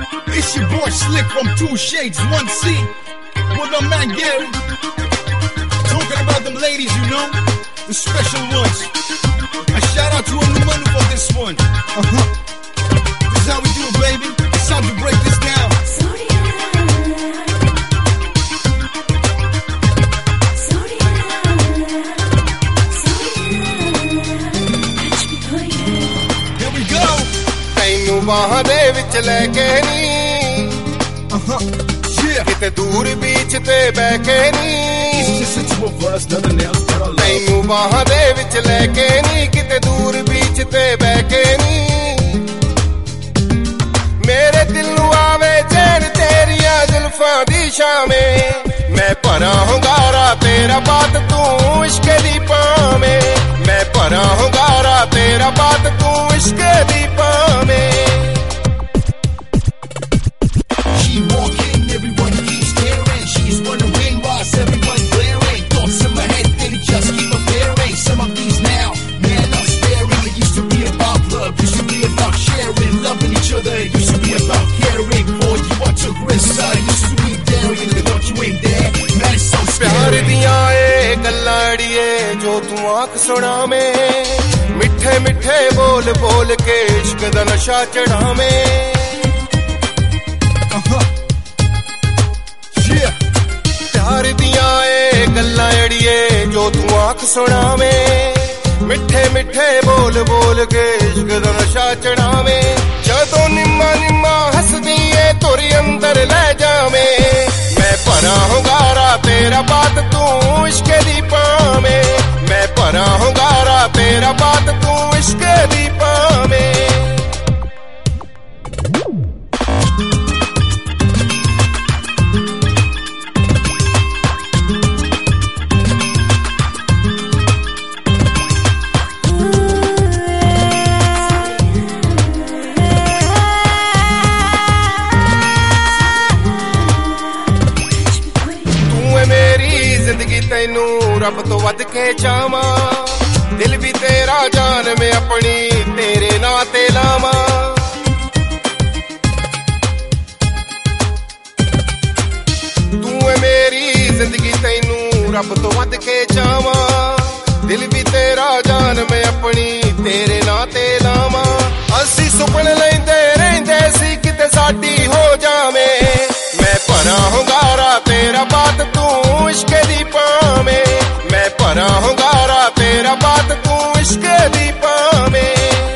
It's your boy Slick from Two Shades, 1C. With my man Gary. Talking about them ladies, you know, the special ones. A shout out to Anumanu for this one. This is how we do it, baby. It's time to break this down. Here we go. ਤੈਨੂੰ ਬਾਹਾਂ ਦੇ ਵਿੱਚ ਲੈ ਕੇ ਨੀ ਕਿਤੇ ਦੂਰ beach ਤੇ ਬਹਿ ਕੇ ਨੀ ਤੈਨੂੰ ਬਾਹਾਂ ਦੇ ਵਿੱਚ ਲੈ ਕੇ ਨੀ ਕਿਤੇ ਦੂਰ ਬੀਚ ਤੇ ਬਹਿ ਕੇ ਨੀ ਮੇਰੇ ਦਿਲ ਨੂੰ ਆਵੇ ਚੈਨ ਤੇਰੀਆਂ ਜ਼ੁਲਫਾਂ ਦੀ ਛਾਵੇਂ ਮੈਂ ਭਰਾਂ ਹੁੰਗਾਰਾ ਤੇਰਾ ਬਾਤ ਤੂੰ ਇਸ਼ਕ ਦੀ ਪਾਵੇਂ ਮੈਂ ਭਰਾਂ ਹੁੰਗਾਰਾ ਤੇਰਾ ਬਾਤ ਤੂੰ ਇਸ਼ਕ ਦੀ ਪਾਵੇਂ She walking, everyone keeps staring. She's wondering why's everyone glaring. Thoughts in my head, they just keep appearing. Some of these now, man, I'm staring. It used to be about love, used to be about sharing, loving each other. It used to be about caring for you. I took risks, I used to be daring. They thought you ain't there, man, it's so scary. ਪਿਆਰ ਦੀਆਂ ਏ ਗੱਲਾਂ ਅੜੀਏ ਜੋ ਤੂੰ ਆਖ ਸੁਣਾਵੇਂ ਮਿੱਠੇ ਮਿੱਠੇ ਬੋਲ ਬੋਲ ਕੇ ਇਸ਼ਕ ਦਾ ਨਸ਼ਾ ਚੜਾਵੇਂ ਪਿਆਰ ਦੀਆਂ ਏ ਗੱਲਾਂ ਅੜੀਏ ਜੋ ਤੂੰ ਆਖ ਸੁਣਾਵੇਂ ਮਿੱਠੇ ਮਿੱਠੇ ਬੋਲ ਬੋਲ ਕੇ ਇਸ਼ਕ ਦਾ ਨਸ਼ਾ ਚੜਾਵੇਂ ਜਦੋਂ ਨਿੰਮਾ ਨਿੰਮਾ ਹੱਸਦੀ ਏ ਤੁਰ ਅੰਦਰ ਲੈ ਜਾਵੇਂ ਮੈਂ ਭਰਾਂ ਹੁੰਗਾਰਾ ਤੇਰਾ ਬਾਤ ਤੂੰ ਇਸ਼ਕ ਦੀ ਪਾਵੇਂ ਮੈਂ ਭਰਾਂ ਹੁੰਗਾਰਾ ਤੇਰਾ ਬਾਤ ਤੂੰ ਇਸ਼ਕ ਦੀ ਪਾਵੇਂ ਤੈਨੂੰ ਰੱਬ ਤੋਂ ਵੱਧ ਕੇ ਚਾਵਾਂ ਦਿਲ ਵੀ ਤੇਰਾ ਜਾਨ ਮੈਂ ਆਪਣੀ ਤੇਰੇ ਨਾਂ ਤੇ ਲਾਵਾਂ ਤੂੰ ਏ ਮੇਰੀ ਜ਼ਿੰਦਗੀ ਤੈਨੂੰ ਰੱਬ ਤੋਂ ਵੱਧ ਕੇ ਚਾਵਾਂ ਦਿਲ ਵੀ ਤੇਰਾ ਜਾਨ ਮੈਂ ਆਪਣੀ ਤੇਰੇ ਨਾਂ ਤੇ ਲਾਵਾਂ ਅਸੀਂ ਸੁਪਨੇ ਲੈਂਦੇ ਰਹਿੰਦੇ ਸੀ ਕਿਤੇ ਸਾਡੀ ਹੋ ਜਾਵੇਂ ਮੈਂ ਭਰਾਂ ਹੁੰਗਾਰਾ ਤੇਰਾ ਬਾਤ ਤੂੰ ਇਸ਼ਕ ਦੀ ਪਾਵੇਂ ਮੈਂ ਭਰਾਂ ਹੁੰਗਾਰਾ ਤੇਰਾ ਬਾਤ ਤੂੰ ਇਸ਼ਕ ਦੀ ਪਾਵੇਂ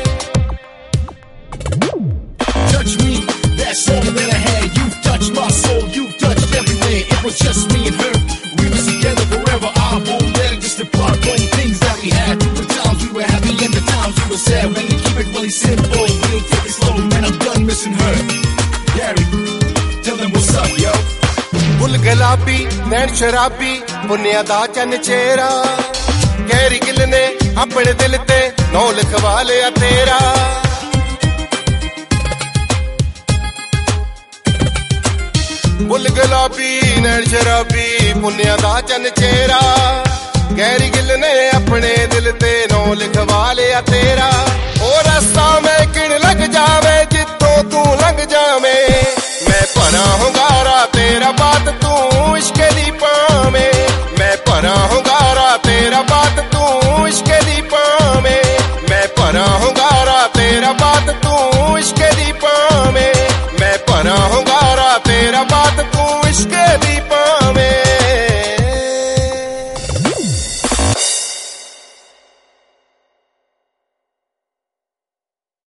Touch me, that's all that I had. You touched my soul, you touched everywhere. It was just me and her. We was together forever. I won't let it just depart from things that we had. Through the times we were happy and the times we were sad. When we keep it really simple, we'll take it slow. Man, I'm done missing her. Gary, tell them what's up, yo. ਫੁੱਲ ਗੁਲਾਬੀ ਨੈਣ ਸ਼ਰਾਬੀ ਪੁੰਨਿਆ ਦਾ ਚੰਨ ਚਿਹਰਾ Garry Gill ਨੇ ਆਪਣੇ ਦਿਲ ਤੇ ਨੌ ਲਿਖਵਾ ਲਿਆ ਤੇਰਾ ਫੁੱਲ ਗੁਲਾਬੀ ਨੈਣ ਸ਼ਰਾਬੀ ਪੁੰਨਿਆ ਦਾ ਚੰਨ ਚਿਹਰਾ ਗੈਰੀ ਗਿੱਲ ਨੇ ਆਪਣੇ ਦਿਲ ਤੇ ਨੌ ਲਿਖਵਾ ਲਿਆ ਤੇਰਾ ਉਹ ਰਸਤਾ ਮੈਂ ਕਿਣ ਲੱਗ ਜਾਵੇ ਜਿੱਥੋਂ ਤੂੰ ਲੰਘ ਜਾਵੇਂ ਮੈਂ ਭਰਾਂ ਹੁੰਗਾਰਾ ਤੇਰਾ ਬਾਤ ਤੂੰ ਇਸ਼ਕ ਦੀ ਪਾਵੇਂ ਮੈਂ ਭਰਾਂ ਹੁੰਗਾਰਾ ਤੇਰਾ ਬਾਤ ਤੂੰ ਇਸ਼ਕ ਦੀ ਪਾਵੇਂ ਮੈਂ ਭਰਾਂ ਹੁੰਗਾਰਾ ਤੇਰਾ ਬਾਤ ਤੂੰ ਇਸ਼ਕ ਦੀ ਪਾਵੇਂ ਮੈਂ ਭਰਾਂ ਹੁੰਗਾਰਾ ਤੇਰਾ ਬਾਤ ਤੂੰ ਇਸ਼ਕ